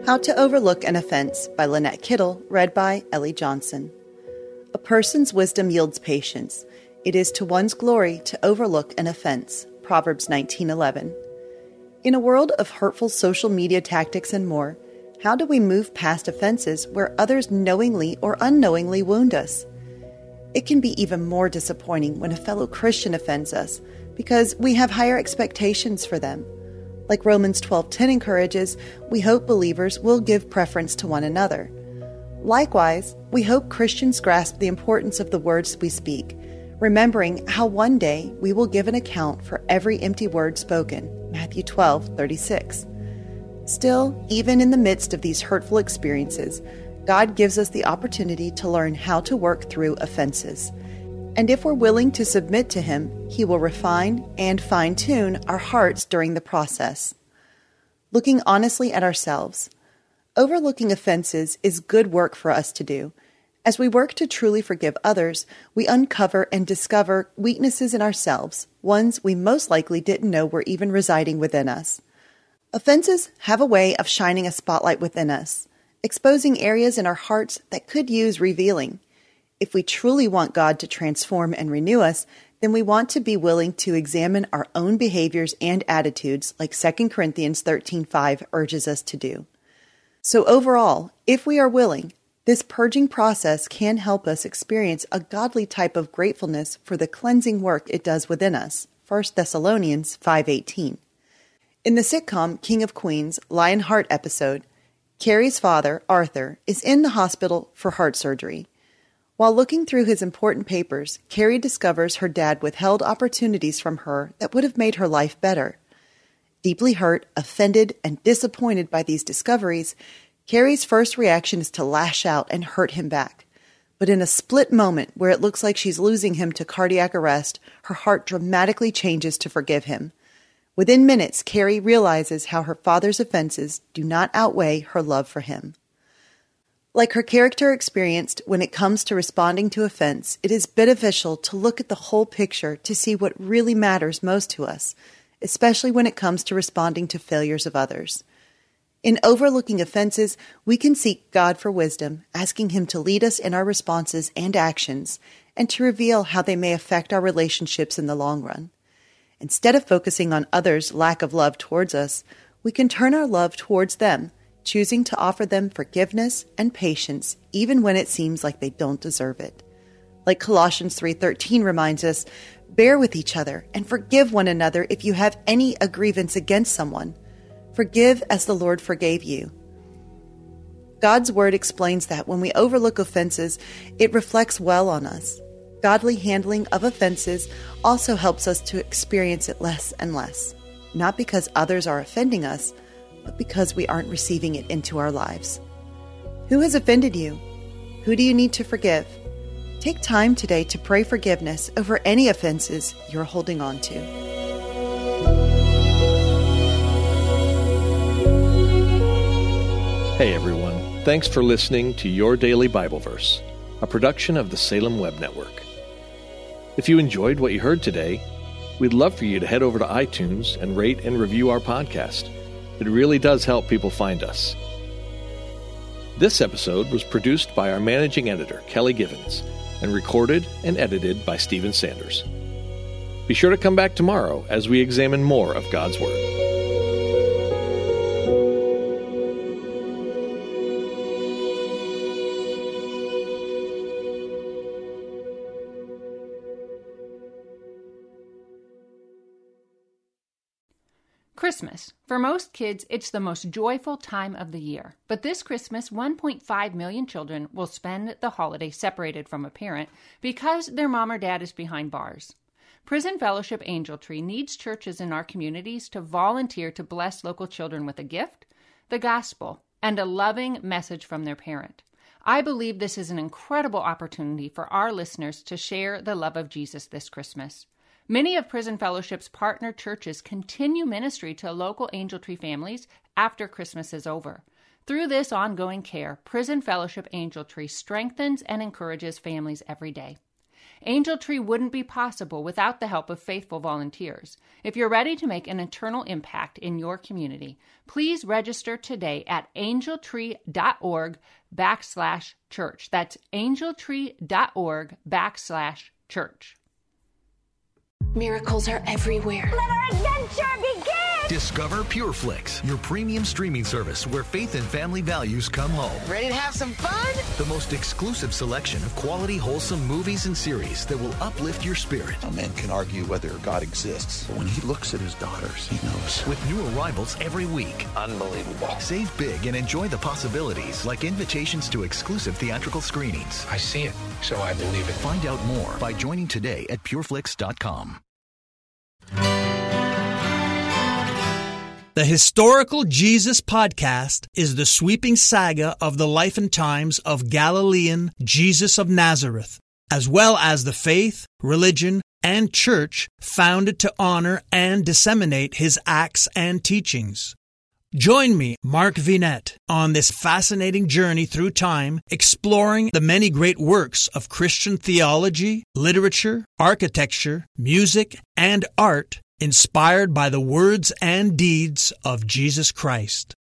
How to Overlook an Offense by Lynette Kittle, read by Ellie Johnson. A person's wisdom yields patience. It is to one's glory to overlook an offense. Proverbs 19:11. In a world of hurtful social media tactics and more, how do we move past offenses where others knowingly or unknowingly wound us? It can be even more disappointing when a fellow Christian offends us because we have higher expectations for them. Like Romans 12:10 encourages, we hope believers will give preference to one another. Likewise, we hope Christians grasp the importance of the words we speak, remembering how one day we will give an account for every empty word spoken. Matthew 12:36. Still, even in the midst of these hurtful experiences, God gives us the opportunity to learn how to work through offenses. And if we're willing to submit to Him, He will refine and fine-tune our hearts during the process. Looking honestly at ourselves. Overlooking offenses is good work for us to do. As we work to truly forgive others, we uncover and discover weaknesses in ourselves, ones we most likely didn't know were even residing within us. Offenses have a way of shining a spotlight within us, exposing areas in our hearts that could use revealing. If we truly want God to transform and renew us, then we want to be willing to examine our own behaviors and attitudes like 2 Corinthians 13:5 urges us to do. So overall, if we are willing, this purging process can help us experience a godly type of gratefulness for the cleansing work it does within us. 1 Thessalonians 5:18. In the sitcom King of Queens Lionheart episode, Carrie's father, Arthur, is in the hospital for heart surgery. While looking through his important papers, Carrie discovers her dad withheld opportunities from her that would have made her life better. Deeply hurt, offended, and disappointed by these discoveries, Carrie's first reaction is to lash out and hurt him back. But in a split moment where it looks like she's losing him to cardiac arrest, her heart dramatically changes to forgive him. Within minutes, Carrie realizes how her father's offenses do not outweigh her love for him. Like her character experienced when it comes to responding to offense, it is beneficial to look at the whole picture to see what really matters most to us, especially when it comes to responding to failures of others. In overlooking offenses, we can seek God for wisdom, asking Him to lead us in our responses and actions, and to reveal how they may affect our relationships in the long run. Instead of focusing on others' lack of love towards us, we can turn our love towards them, choosing to offer them forgiveness and patience even when it seems like they don't deserve it. Like Colossians 3:13 reminds us, bear with each other and forgive one another if you have any grievance against someone. Forgive as the Lord forgave you. God's word explains that when we overlook offenses, it reflects well on us. Godly handling of offenses also helps us to experience it less and less, not because others are offending us, but because we aren't receiving it into our lives. Who has offended you? Who do you need to forgive? Take time today to pray forgiveness over any offenses you're holding on to. Hey everyone, thanks for listening to Your Daily Bible Verse, a production of the Salem Web Network. If you enjoyed what you heard today, we'd love for you to head over to iTunes and rate and review our podcast. It really does help people find us. This episode was produced by our managing editor, Kelly Givens, and recorded and edited by Stephen Sanders. Be sure to come back tomorrow as we examine more of God's Word. Christmas. For most kids, it's the most joyful time of the year. But this Christmas, 1.5 million children will spend the holiday separated from a parent because their mom or dad is behind bars. Prison Fellowship Angel Tree needs churches in our communities to volunteer to bless local children with a gift, the gospel, and a loving message from their parent. I believe this is an incredible opportunity for our listeners to share the love of Jesus this Christmas. Many of Prison Fellowship's partner churches continue ministry to local Angel Tree families after Christmas is over. Through this ongoing care, Prison Fellowship Angel Tree strengthens and encourages families every day. Angel Tree wouldn't be possible without the help of faithful volunteers. If you're ready to make an eternal impact in your community, please register today at angeltree.org/church. That's angeltree.org/church. Miracles are everywhere. Let our adventure begin! Discover PureFlix, your premium streaming service where faith and family values come home. Ready to have some fun? The most exclusive selection of quality, wholesome movies and series that will uplift your spirit. A man can argue whether God exists, but when he looks at his daughters, he knows. With new arrivals every week. Unbelievable. Save big and enjoy the possibilities, like invitations to exclusive theatrical screenings. I see it, so I believe it. Find out more by joining today at pureflix.com. The Historical Jesus Podcast is the sweeping saga of the life and times of Galilean Jesus of Nazareth, as well as the faith, religion, and church founded to honor and disseminate his acts and teachings. Join me, Mark Vinette, on this fascinating journey through time, exploring the many great works of Christian theology, literature, architecture, music, and art inspired by the words and deeds of Jesus Christ.